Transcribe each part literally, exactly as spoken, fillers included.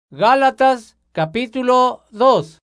Gálatas capítulo dos.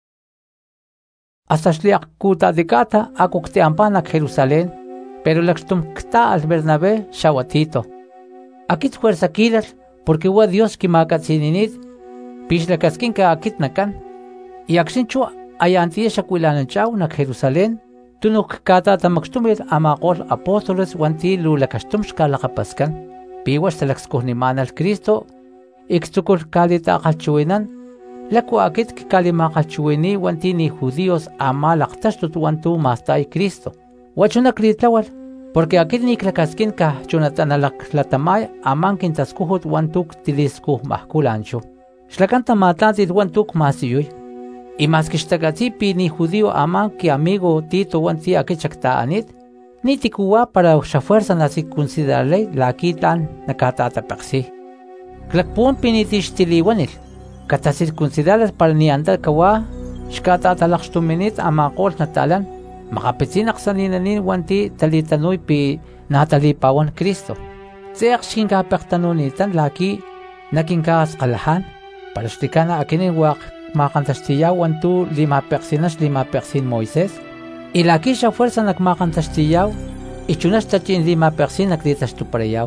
Hasta shliach kuta dikata akukteampanak Jerusalén, pero laxtum kta al Bernabé shawatito. Akit fuerza kilar, porque huwa Dios kimakatzininit, pishlakaskinka akit nakan, y aksinchu ayantiye shakuilananchaw nak Jerusalén, tunuk kata tamakstumir amaqol apóstoles wanti lulakastum shkalakapaskan, piwas talakskuhnimanal Cristo, ixtukul kalita kalchuinan, laku akit kalima kalchuini wanti ni judíos amalaktashtut wantu mastay Cristo. Wachuna kritlawal, porque akit ni klakaskin ka chunatanalak latamay amankin taskuhut wantuk tiliskuh mahkulancho. Shlakanta matlantit wantuk masiyuy. Y mas kishtagatipi ni judío aman ki amigo Tito wanti akichaktaanit, ni tikuwa para shafuerza na circuncidarle la kitan nakatatapaksi. Klakpun pinitixtiliwanil, kata circuncidalas para ni andal kawa, shkatatalakshtuminit amaqol natalan, makapitzin aksaninanin wanti talitanoy pi natalipawan Cristo. Tseak shinkapektanunitan laki nakinkaas kalahan, para shtikana akinin wak makantastiyaw wantu lima peksinas lima peksin Moises, y laki siya fuerza nakmakantastiyaw, ichunas tachin lima peksin nakditastupareyaw.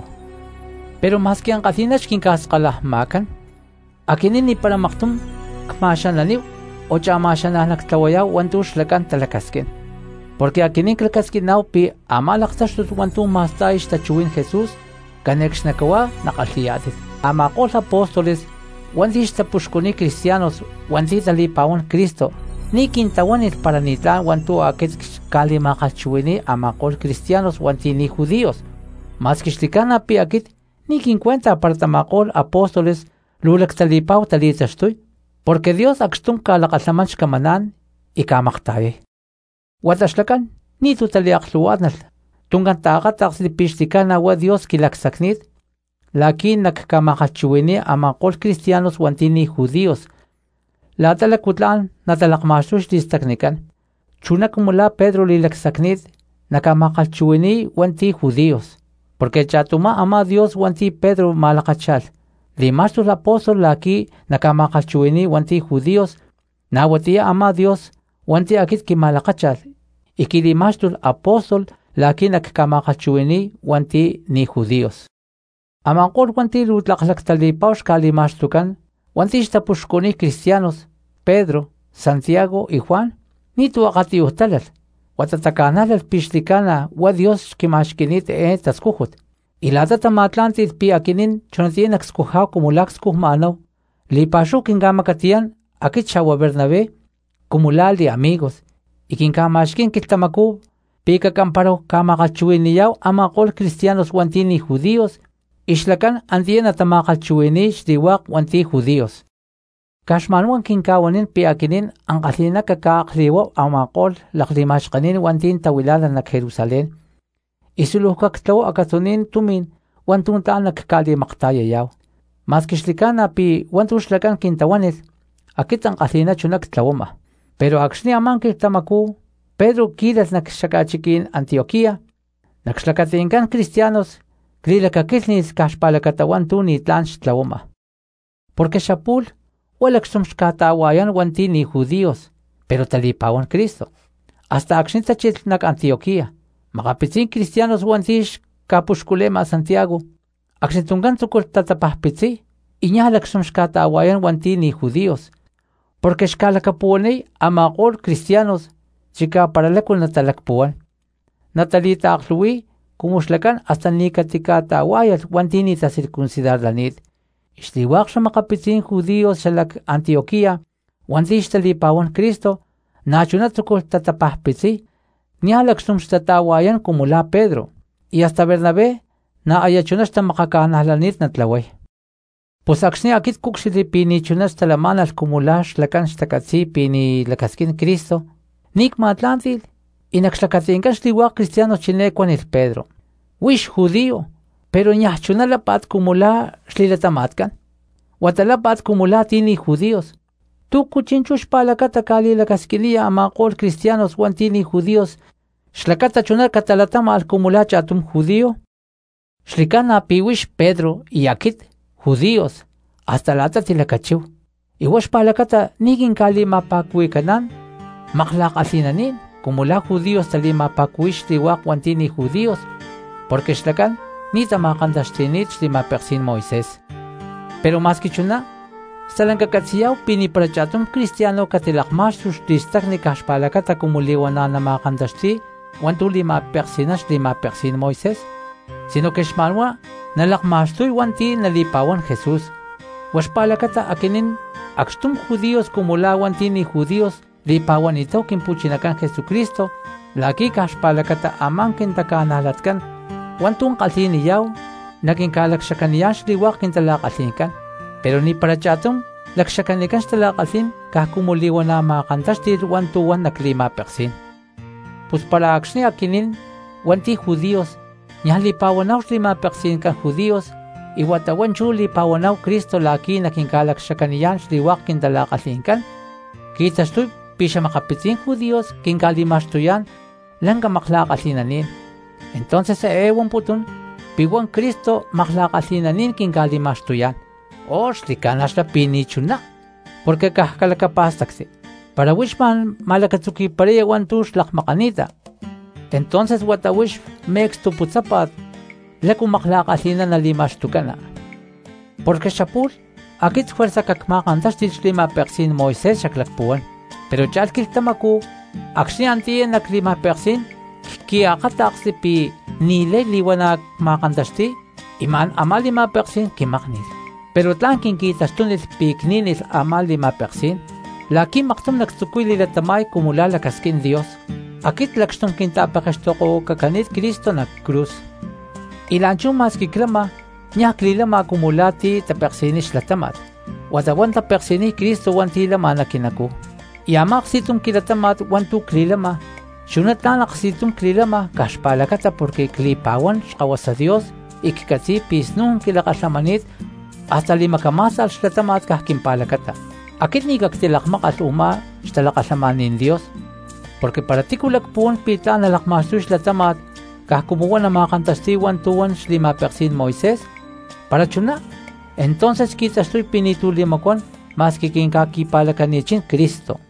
Pero mas que ang katinas kinkaskalah-makan, akinin ni para maktum kmasyananiw o chamasyanah naktawayaw wantu shlakan talakaskin. Porque akinin kalakaskinaw pi amalaktashtut wantu mastayish tachuin Jesus, kaneksh nakawa nakalhiyatit. Amaqol apóstoles, wanti tapushkuni cristianos, wanti talipawan Cristo, ni kintawanit para nitlan wantu akit kalimakalchuini amaqol cristianos wanti ni judíos. Mas kishtikana pi akit, ni quincuenta partamaqol apóstoles lulak talipaw talitashtuy, porque Dios akstum kalakatlamanch kamanan y kamaktaye. Watashlakan, ni tutaliakluadnal, tungan taaqataks lipishtikana wa Dios kilaksaknit, lakin nakkamakachuini amaqol cristianos wantini judíos. La talakutlan natalakmashush distaknikan, chunakumula Pedro lilaksaknit, nakamakachuini wanti judíos. Porque chatuma ama Dios wanti Pedro malakachal, limastus apóstol laki nakamakachuini wanti judíos, nawatia ama Dios wanti akit ki malakachal, y ki limastus apóstol laki nakamakachuini wanti ni judíos. Amangol wanti lutlaklaktalipaus kalimastukan, wanti ishtapushkoni cristianos, Pedro, Santiago y Juan, ni tuakatiuhtalal. Watatakanal al pishtikana wa Dios kimashkinit e taskuhut. Y la data matlantit pi akinin chonatien akskuhaw kumulakskuh manaw. Li pashu kingamakatian akit shawa Bernabé kumulal de amigos. Y kinkamashkin kiltamakub pi kakamparo kamakachuiniyaw amaqol cristianos wantini judíos. Ishlakan antien atamakachunish diwaq wanti judíos. Kashmanuan kinkawanin pi akinin ang katlina kakakliwa amaqol laklimashkanin wantin tawilalan nak Jerusalén. Isuluhkaktaw akatunin tumin wantuntaan nakakalimaktayayaw. Mas kishlikana pi wantushlakan kintawanit, akit ang katlina chunak tlawama. Pero akshni aman kiltamaku, Pedro kilas nakshakachikin Antioquía, nakshlakatinkan cristianos, klilakakilnis kashpalakatawan tu ni tlanch tlawama. Porque shapul, walaksum shkatawayan wanti ni judíos, pero talipawan Cristo. Hasta akshintachit nak Antioquía, makapitzin cristianos wantish kapushkulema Santiago, akshintungan tukul tatapahpitzi, inya laksum shkatawayan wanti ni judíos, porque shkalakapuanay amaqol cristianos, chika paralakul natalakpuan. Natalita akluwi, kumushlakan hasta ni katikatawayat wanti ni tasircuncidar lanit. Ishliwaq sa makapitzin judíos sa lak Antioquía, wanti ishtalipawan Cristo, nachunatukul tatapahpitzi, nialak sumstatawayan kumula Pedro, y hasta Bernabé, na ayachunas ta makakanahalanit na tlaway. Pues aksni akit kuksilipini chunas talamanal kumula shlakan shtakatsi pini lakaskin Cristo, nik matlantil, inakshlakatinkan shliwaq cristiano chinekwan il Pedro. Wish judío, pero ñahchunalapat kumula shlilatamatkan. Watalapat kumula tini judíos. Tu kuchinchush palakata kali lakaskilia amaqol cristianos wan tini judíos. Shlakata chunar katalatama al kumula chatum judío. Shlikana piwish Pedro y akit judíos hasta lata tilakachiw. Iwash palakata nigin kalima pakwikanan, maklak asinanin, kumula judíos talima pakwish liwak wantini judíos, porque shlakan ni tamakandashtinit lima persin Moisés. Pero más que chuna, salankakatsiyaw piniprachatum cristiano katilakmash sus distak ni kashpalakata kumuliwana na makandashti, wantu lima persinas lima persin Moisés, sino que shmalwa nalakmashtuy wanti nalipawan Jesús. Washpalakata akinin akstum judíos kumula wanti ni judíos lipawan ito kimpuchinakan Jesucristo, laki kashpalakata aman kintakanalatkan, wantun kalsiniyaw, naging kalaksakaniyan liwak kintalakasinkan. Pero ni para chatong laksakanikan stalakasin kakumuliwan na makantas ti wantuwan na klima persin. Pues para aksni akinin wanti judíos, nyalipawanaw lima persin kan judíos, iwatawan chu lipawanaw Kristo laki naking kalaksakaniyan liwak kintalakasinkan. Kitas tuy pisha makapitin judíos kinkalimastuyan lang kamaklakasinanin. Entonces sa ewan putun, piwan Kristo maklakasinanin kinkalimastuyan. O slikanas la pinichuna, porque kahkalakapastaksi, para wishman malakatsuki pareyawan tush lakmakanita. Entonces watawish mextuputzapat, lakumaklakasina na limashtukana. Porque shapul, akit fuerza kakmakantas tich lima persin Moisés shaklakpuan, pero chalkil tamaku, aksi antien na klima persin, kiakataksi pi nile liwanak makantasti, iman amal lima persin kimaknis. Pero tlankin kitas tunil pikninis amal lima persin, laki maktum nagstukuy lilatamay kumula lakaskin Dios. Akit lakstum kintapakastoko kakanit Cristo na cruz. Ilanchum mas kiklama, nyak lilama kumulati tapersinis latamat. Wadawan tapersini Cristo wanti lama na kinaku. Iamak situm kilatamat wantu klilama. Shunat lanak situm klilama kashpalakata porque klipawan shkawasa Dios ikikatsi pisnung kilakasamanit hasta lima kamasal shlatamat kahkimpalakata. Akit ni kaktilakmak as uma shtalakasamanin Dios. Porque para tikulakpuan pita na lakmasu shlatamat kahkumuwan na makantastiwan tuwan lima persin Moisés. Para chuna, entonces kitas tuy pinitulimakon mas kikinkakipalakanichin Cristo.